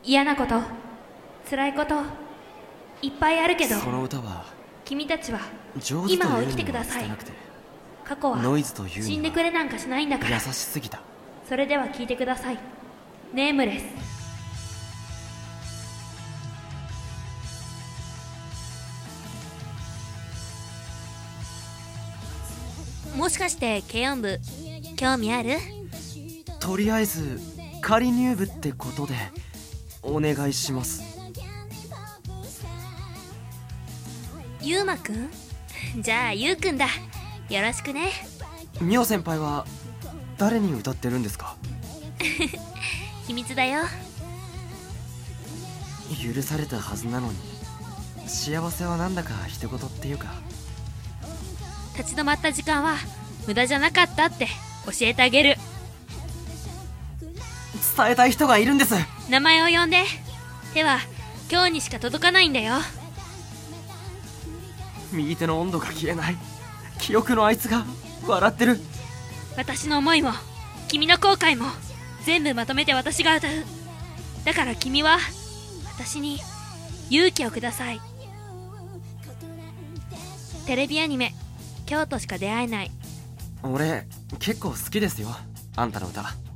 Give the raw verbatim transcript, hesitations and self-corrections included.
嫌なこと、辛いこといっぱいあるけど、 その歌は君たちは上手と今を生きいうにはてください。 伝えなくて、 過去はノイズという死んでにはくれなんかしないんだから。 優しすぎた。 それでは聞いてください。ネームレス。もしかして軽音部興味ある？ とりあえず仮入部ってことでお願いします。 ゆうまくん？じゃあゆうくんだ。よろしくね。 みお先輩は誰に歌ってるんですか？ 秘密だよ。 許されたはずなのに、幸せはなんだか一言っていうか。 立ち止まった時間は無駄じゃなかったって教えてあげる。 伝えたい人がいるんです。 名前を呼んで。手は今日にしか届かないんだよ。 右手の温度が消えない。記憶のあいつが笑ってる。 私の思いも君の後悔も全部まとめて私が歌う。だから君は私に勇気をください。テレビアニメ京都しか出会えない。 俺結構好きですよ、あんたの歌。